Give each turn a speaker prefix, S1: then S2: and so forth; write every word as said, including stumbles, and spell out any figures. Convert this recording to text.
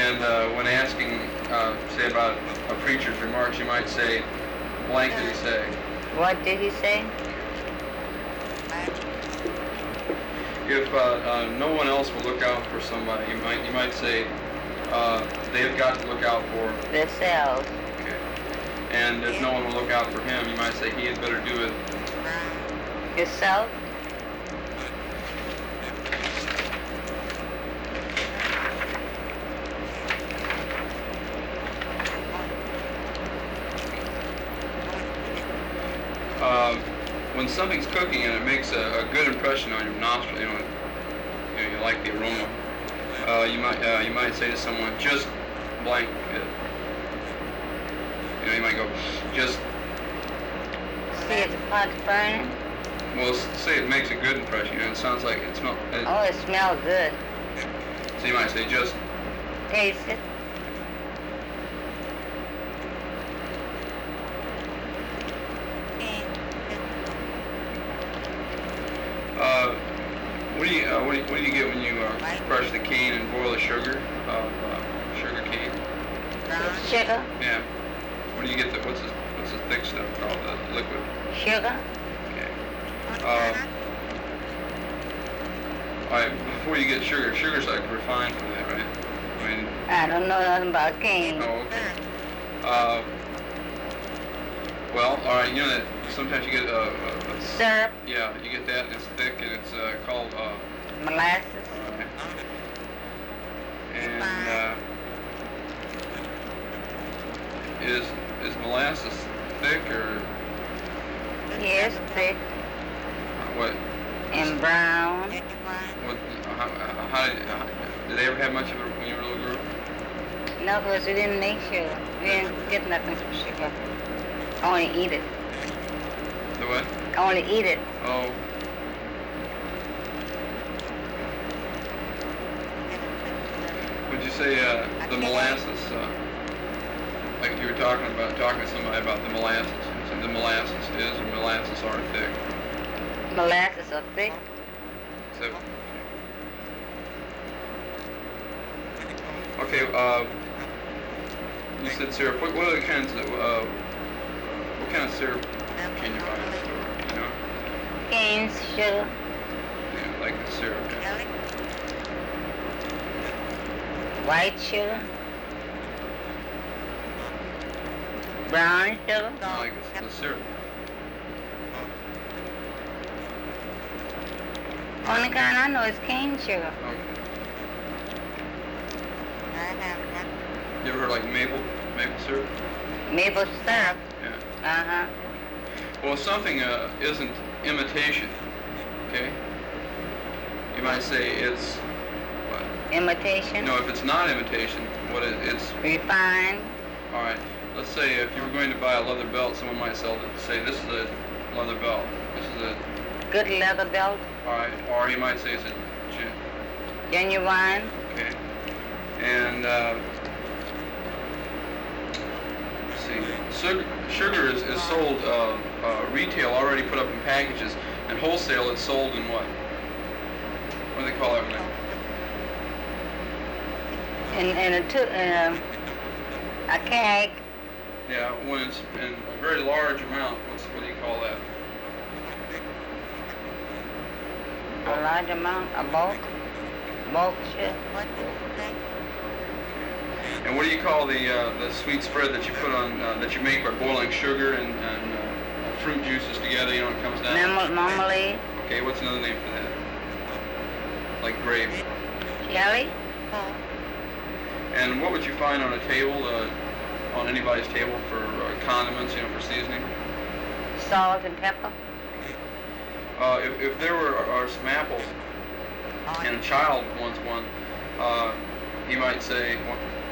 S1: And uh, when asking, uh, say about a preacher's remarks, you might say, blank did he say?
S2: What did he say?
S1: If uh, uh, no one else will look out for somebody, you might you might say uh, they've got to look out for
S2: themselves.
S1: Okay. And if no one will look out for him, you might say he had better do it
S2: yourself.
S1: Uh, when something's cooking and it makes a, a good impression on your nostril, you know, you, know, you like the aroma. Uh, you might uh, you might say to someone, just blank it. You know, you might go, just.
S2: See if the pot's burning.
S1: Well, say it makes a good impression. You know, it sounds like it smells.
S2: Oh, it smells good.
S1: So you might say, just.
S2: Taste it.
S1: Uh, what do you uh, what, do you, what do you get when you uh, crush the cane and boil the sugar of uh, sugar cane?
S2: Sugar.
S1: Yeah. What do you get? The what's the what's the thick stuff called? The liquid.
S2: Sugar.
S1: Okay. Uh, all right. Before you get sugar, sugar's like refined from that, right? I mean.
S2: I don't know nothing about cane.
S1: Oh, okay. Uh, well, all right. You know that sometimes you get a. Uh, uh,
S2: syrup.
S1: Yeah, you get that, and it's thick, and it's uh, called uh,
S2: molasses.
S1: Okay. And uh, is is molasses thick or?
S2: Yes, thick.
S1: What?
S2: And brown.
S1: What? How, how did? How, did they ever have much of it when you were a little girl?
S2: No, because we didn't make sugar. We didn't get nothing from sugar. Only eat it.
S1: The what?
S2: Only eat it.
S1: Oh. Would you say uh, the molasses, uh, like you were talking about, talking to somebody about the molasses, you said the molasses is or molasses are thick?
S2: Molasses are thick.
S1: So, okay, uh, you said syrup. What, what other kinds of, uh, what kind of syrup can you buy in the store, you know?
S2: Cane sugar.
S1: Yeah, like the syrup. Yeah.
S2: White sugar. Brown sugar.
S1: I like the, the syrup.
S2: Only kind I know is cane sugar.
S1: Okay. You ever heard like maple, maple syrup?
S2: Maple syrup.
S1: Yeah.
S2: Uh-huh.
S1: Well, if something uh, isn't imitation, okay, you might say it's what?
S2: Imitation.
S1: No, if it's not imitation, what is it's
S2: refined.
S1: All right. Let's say if you were going to buy a leather belt, someone might sell it. Say this is a leather belt. This is a
S2: good leather belt.
S1: All right. Or he might say it's a gen-
S2: genuine.
S1: Okay. And uh, let's see, sugar, sugar is, is sold uh, uh, retail, already put up in packages, and wholesale it's sold in what? What do they call that now?
S2: In, in a, tu- uh, a keg.
S1: Yeah, when it's in a very large amount, what's, what do you call that?
S2: A large amount, a bulk, bulk sugar.
S1: And what do you call the uh, the sweet spread that you put on uh, that you make by boiling sugar and, and uh, fruit juices together? You know, it comes down.
S2: Mem- marmalade.
S1: Okay, what's another name for that? Like grape.
S2: Jelly.
S1: And what would you find on a table, uh, on anybody's table for uh, condiments, you know, for seasoning?
S2: Salt and pepper.
S1: Uh, if, if there were are some apples, and a child wants one, uh, he might say,